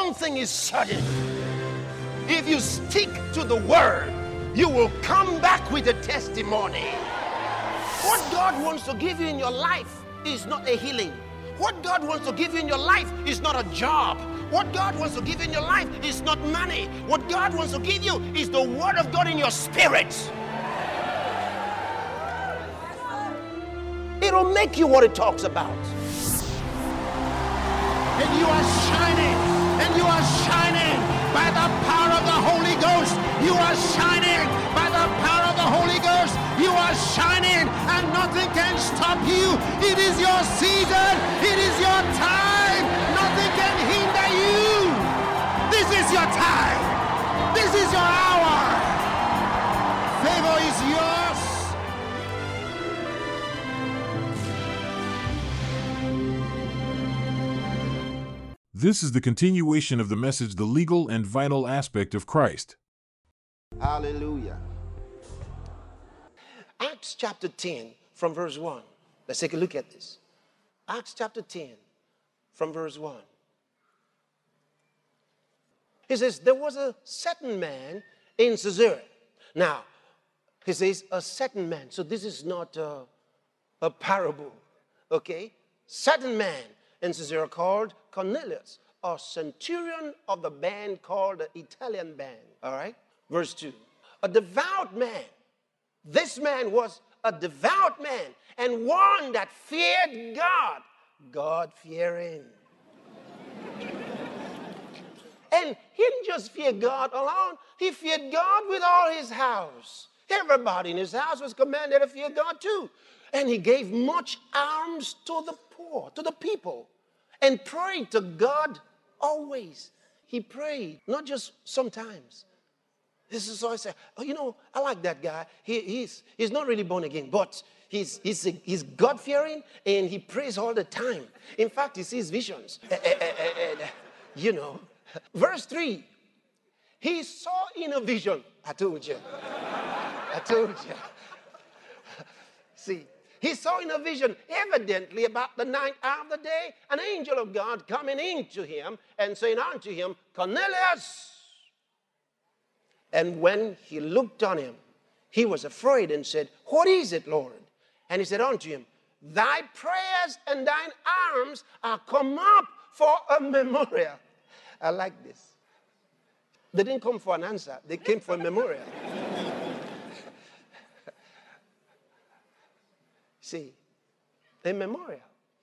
one thing is certain. If you stick to the word, you will come back with a testimony. What God wants to give you in your life is not a healing. What God wants to give you in your life is not a job. What God wants to give you in your life is not money. What God wants to give you is the word of God in your spirit. It'll make you what it talks about. And you are shining. And you are shining by the power of the Holy Ghost. You are shining by the power of the Holy Ghost. You are shining and nothing can stop you. It is your season. It is your time. Nothing can hinder you. This is your time. This is your hour. Favor is yours. This is the continuation of the message, The Legal and Vital Aspect of Christ. Hallelujah. Acts chapter 10 from verse 1. Let's take a look at this. Acts chapter 10 from verse 1. He says, there was a certain man in Caesarea. Now, he says, a certain man. So this is not a parable, okay? Certain man in Caesarea called Cornelius, a centurion of the band called the Italian band, all right? Verse 2. A devout man. This man was a devout man and one that feared God. God-fearing. And he didn't just fear God alone. He feared God with all his house. Everybody in his house was commanded to fear God too. And he gave much alms to the poor, to the people, and prayed to God always. He prayed, not just sometimes. This is all I say. Oh, you know, I like that guy. He's not really born again, but he's God-fearing and he prays all the time. In fact, he sees visions. You know. Verse 3. He saw in a vision. I told you. I told you. See, he saw in a vision, evidently about the ninth hour of the day, an angel of God coming into him and saying unto him, Cornelius. And when he looked on him, he was afraid and said, what is it, Lord? And he said unto him, thy prayers and thine alms are come up for a memorial. I like this. They didn't come for an answer. They came for a memorial. See, a memorial.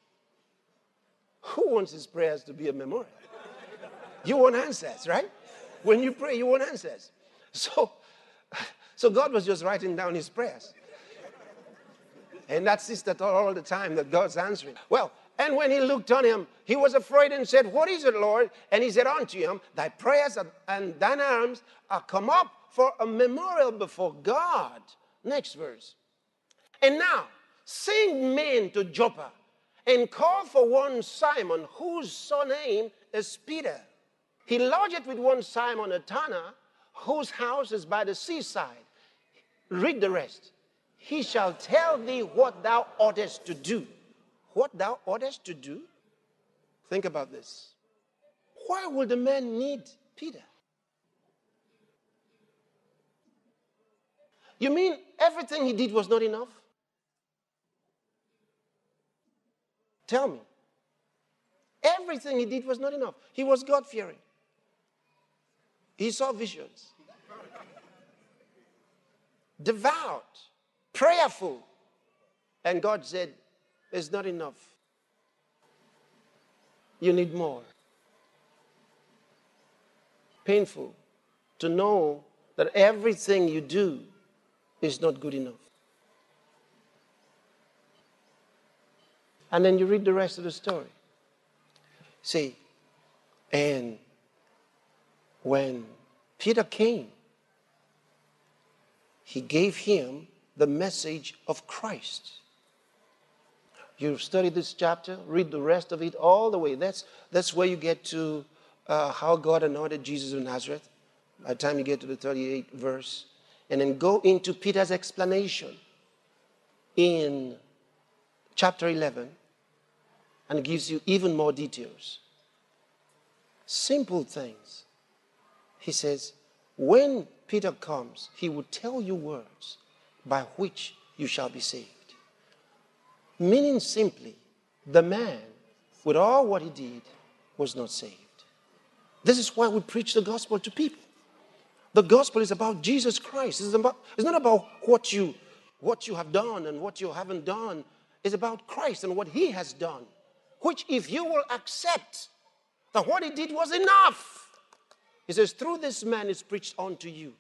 Who wants his prayers to be a memorial? You want answers, right? When you pray, you want answers. So God was just writing down his prayers. And that sister thought all the time that God's answering. Well, and when he looked on him, he was afraid and said, what is it, Lord? And he said unto him, thy prayers and thine alms are come up for a memorial before God. Next verse. And now, send men to Joppa and call for one Simon, whose surname is Peter. He lodgeth with one Simon a tanner, whose house is by the seaside. Read the rest. He shall tell thee what thou oughtest to do. What thou oughtest to do? Think about this. Why would the man need Peter? You mean everything he did was not enough? Tell me. Everything he did was not enough. He was God-fearing. He saw visions. Devout. Prayerful. And God said, it's not enough. You need more. Painful to know that everything you do is not good enough. And then you read the rest of the story. See, and when Peter came, he gave him the message of Christ. You study this chapter, read the rest of it all the way. That's where you get to how God anointed Jesus of Nazareth. By the time you get to the 38th verse. And then go into Peter's explanation in chapter 11. And it gives you even more details. Simple things. He says, when Peter comes, he will tell you words by which you shall be saved. Meaning simply, the man, with all what he did, was not saved. This is why we preach the gospel to people. The gospel is about Jesus Christ. It's not about what you have done and what you haven't done. It's about Christ and what he has done. Which if you will accept that what he did was enough. He says, through this man is preached unto you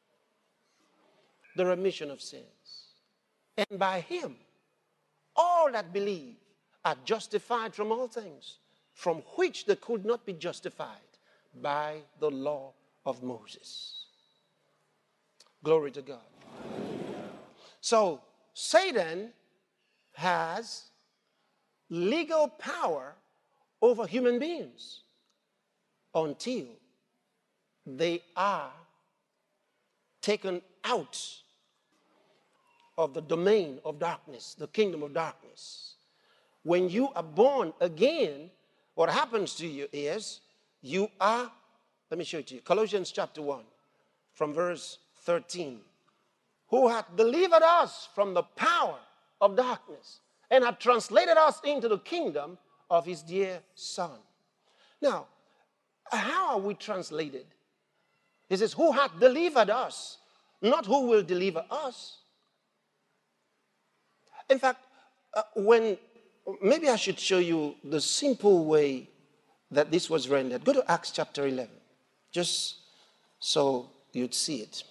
the remission of sins. And by him, all that believe are justified from all things, from which they could not be justified by the law of Moses. Glory to God. So Satan has legal power over human beings until they are taken out of the domain of darkness, the kingdom of darkness. When you are born again, what happens to you is you are, let me show it to you, Colossians chapter 1 from verse 13. Who hath delivered us from the power of darkness and hath translated us into the kingdom of his dear Son. Now, how are we translated? He says, who hath delivered us, not who will deliver us. In fact, maybe I should show you the simple way that this was rendered. Go to Acts chapter 11, just so you'd see it.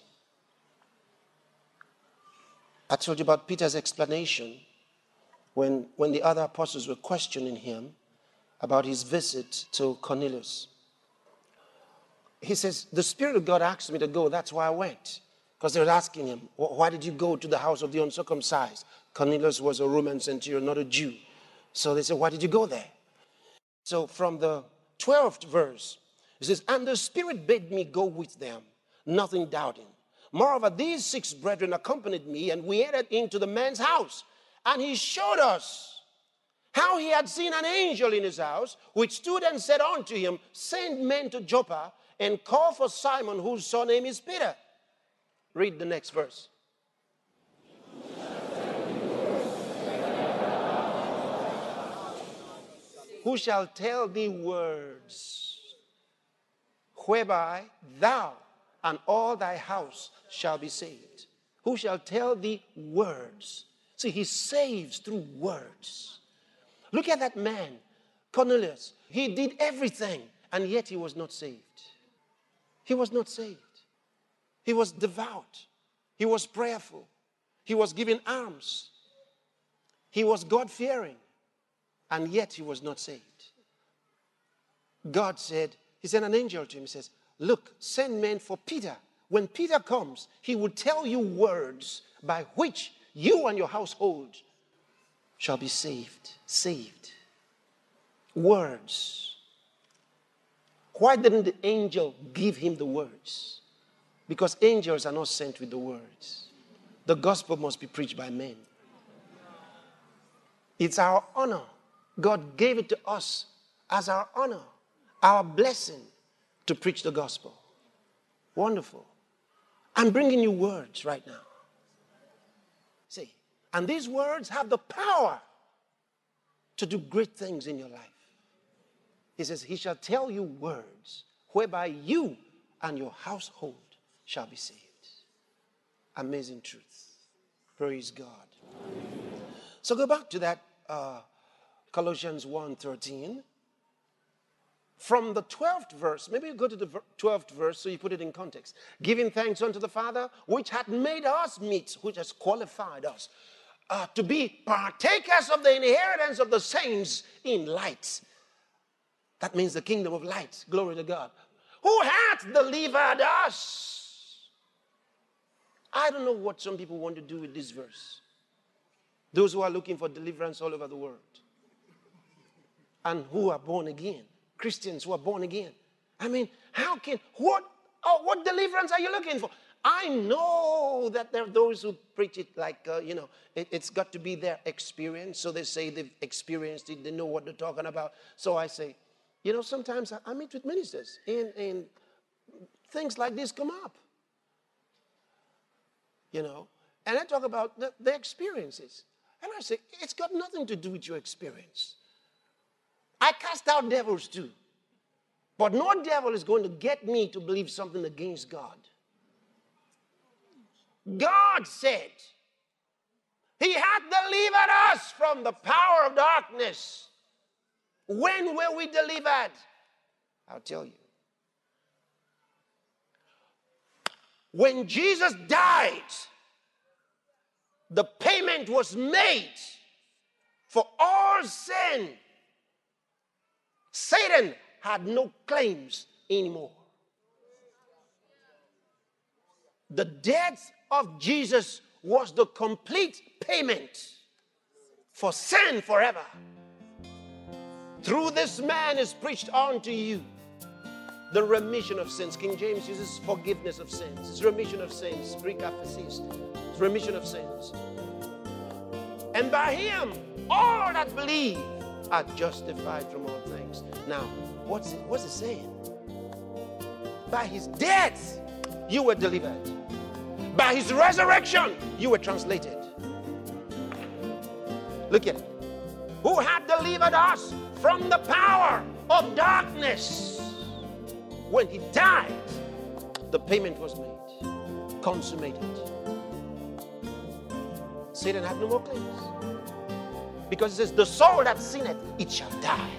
I told you about Peter's explanation when the other apostles were questioning him about his visit to Cornelius. He says, the Spirit of God asked me to go, that's why I went. Because they were asking him, why did you go to the house of the uncircumcised? Cornelius was a Roman centurion, not a Jew. So they said, why did you go there? So from the 12th verse, it says, and the Spirit bade me go with them, nothing doubting. Moreover, these 6 brethren accompanied me, and we entered into the man's house. And he showed us how he had seen an angel in his house, which stood and said unto him, send men to Joppa, and call for Simon, whose surname is Peter. Read the next verse. Who shall tell thee words, whereby thou and all thy house shall be saved? Who shall tell thee words? See, he saves through words. Look at that man, Cornelius. He did everything, and yet he was not saved. He was not saved. He was devout. He was prayerful. He was giving alms. He was God-fearing, and yet he was not saved. God said, he sent an angel to him. He says, look, send men for Peter. When Peter comes, he will tell you words by which you and your household shall be saved. Saved. Words. Why didn't the angel give him the words? Because angels are not sent with the words. The gospel must be preached by men. It's our honor. God gave it to us as our honor, our blessing to preach the gospel. Wonderful. I'm bringing you words right now. See, and these words have the power to do great things in your life. He says, he shall tell you words whereby you and your household shall be saved. Amazing truth. Praise God. So go back to that Colossians 1:13. From the 12th verse, maybe you go to the 12th verse so you put it in context. Giving thanks unto the Father, which hath made us meet, which has qualified us to be partakers of the inheritance of the saints in light. That means the kingdom of light. Glory to God. Who hath delivered us? I don't know what some people want to do with this verse. Those who are looking for deliverance all over the world. And who are born again. Christians who are born again. I mean, what deliverance are you looking for? I know that there are those who preach it like, it's got to be their experience. So they say they've experienced it. They know what they're talking about. So I say, You know, sometimes I meet with ministers and things like this come up. You know, and I talk about the experiences. And I say, it's got nothing to do with your experience. I cast out devils too. But no devil is going to get me to believe something against God. God said, He hath delivered us from the power of darkness. When were we delivered? I'll tell you. When Jesus died, the payment was made for all sin. Satan had no claims anymore. The death of Jesus was the complete payment for sin forever. Through this man is preached unto you the remission of sins. King James uses forgiveness of sins. It's remission of sins. Greek aphesis. It's remission of sins. And by him, all that believe are justified from all things. Now, what's it saying? By his death, you were delivered. By his resurrection, you were translated. Look at it. Who had delivered us from the power of darkness. When he died, the payment was made, consummated. Satan had no more claims. Because it says, the soul that sinneth, it shall die.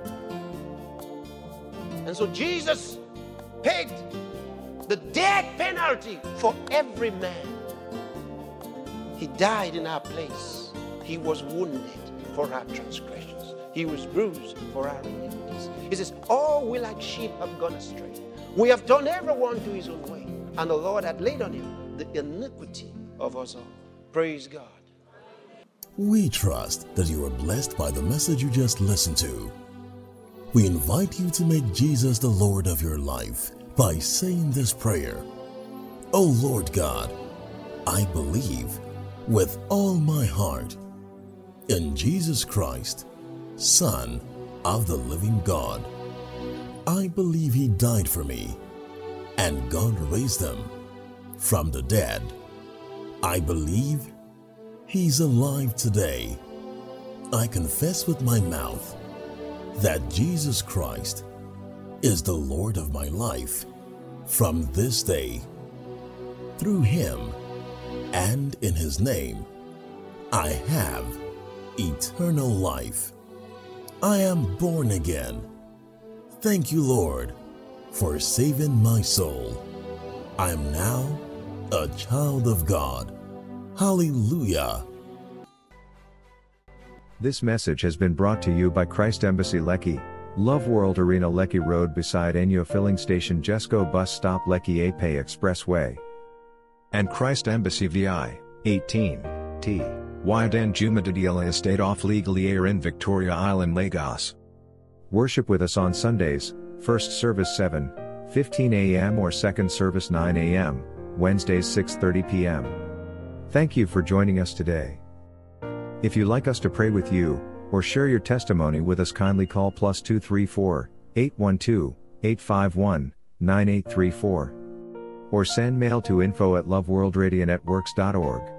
And so Jesus paid the death penalty for every man. He died in our place. He was wounded for our transgressions. He was bruised for our iniquities. He says, all we like sheep have gone astray. We have turned everyone to his own way. And the Lord had laid on him the iniquity of us all. Praise God. We trust that you are blessed by the message you just listened to. We invite you to make Jesus the Lord of your life by saying this prayer. O Lord God, I believe with all my heart in Jesus Christ, Son of the living God. I believe He died for me, and God raised Him from the dead. I believe He's alive today. I confess with my mouth that Jesus Christ is the Lord of my life from this day. Through Him and in His name, I have eternal life. I am born again. Thank you, Lord, for saving my soul. I am now a child of God. Hallelujah. This message has been brought to you by Christ Embassy Lekki, Love World Arena Lekki Road beside Enyo Filling Station Jesco Bus Stop Lekki Ape Expressway. And Christ Embassy VI, 18, T. Wyden Jumadadila Estate off Legally Air in Victoria Island, Lagos. Worship with us on Sundays, first service 7:15 a.m. or second service 9 a.m., Wednesdays 6:30 p.m. Thank you for joining us today. If you'd like us to pray with you, or share your testimony with us, kindly call +234 812 851 9834. Or send mail to info@loveworldradionetworks.org.